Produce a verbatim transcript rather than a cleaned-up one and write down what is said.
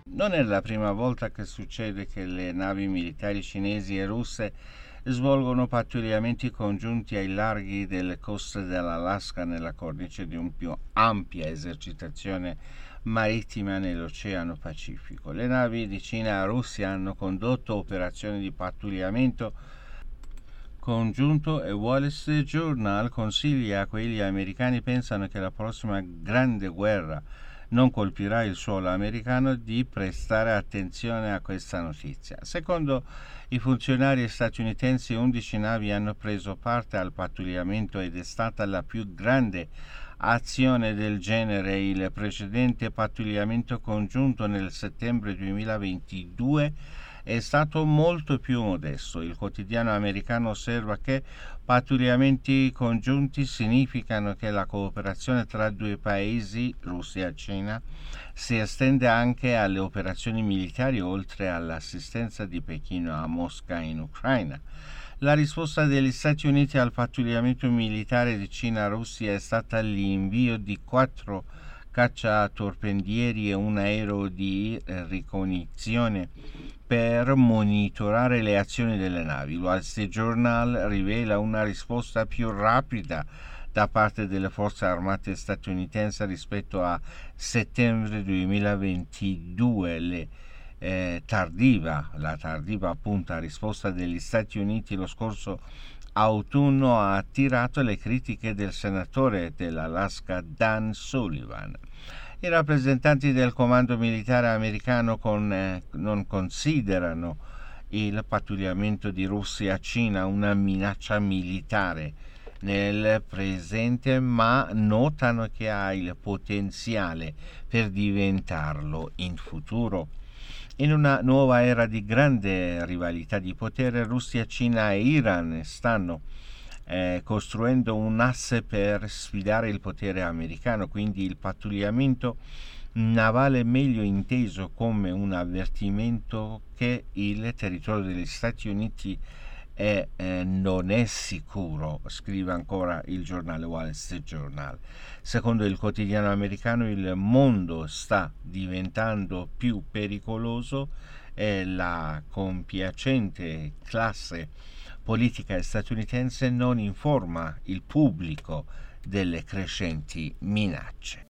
Non è la prima volta che succede che le navi militari cinesi e russe svolgono pattugliamenti congiunti ai larghi delle coste dell'Alaska nella cornice di una più ampia esercitazione marittima nell'Oceano Pacifico. Le navi di Cina e Russia hanno condotto operazioni di pattugliamento congiunto e Wall Street Journal consiglia a quelli americani pensano che la prossima grande guerra non colpirà il suolo americano di prestare attenzione a questa notizia. Secondo i funzionari statunitensi, undici navi hanno preso parte al pattugliamento ed è stata la più grande azione del genere. Il precedente pattugliamento congiunto nel settembre duemilaventidue è stato molto più modesto. Il quotidiano americano osserva che pattugliamenti congiunti significano che la cooperazione tra due paesi, Russia e Cina, si estende anche alle operazioni militari oltre all'assistenza di Pechino a Mosca in Ucraina. La risposta degli Stati Uniti al pattugliamento militare di Cina-Russia è stata l'invio di quattro cacciatorpedieri e un aereo di ricognizione per monitorare le azioni delle navi. Il Wall Street Journal rivela una risposta più rapida da parte delle forze armate statunitensi rispetto a settembre duemilaventidue. Le, eh, tardiva, la tardiva appunto risposta degli Stati Uniti lo scorso autunno ha attirato le critiche del senatore dell'Alaska Dan Sullivan. I rappresentanti del comando militare americano con, eh, non considerano il pattugliamento di Russia-Cina una minaccia militare nel presente, ma notano che ha il potenziale per diventarlo in futuro. In una nuova era di grande rivalità di potere, Russia, Cina e Iran stanno eh, costruendo un asse per sfidare il potere americano, quindi il pattugliamento navale meglio inteso come un avvertimento che il territorio degli Stati Uniti è, eh, non è sicuro, scrive ancora il giornale Wall Street Journal. Secondo il quotidiano americano il mondo sta diventando più pericoloso e la compiacente classe politica statunitense non informa il pubblico delle crescenti minacce.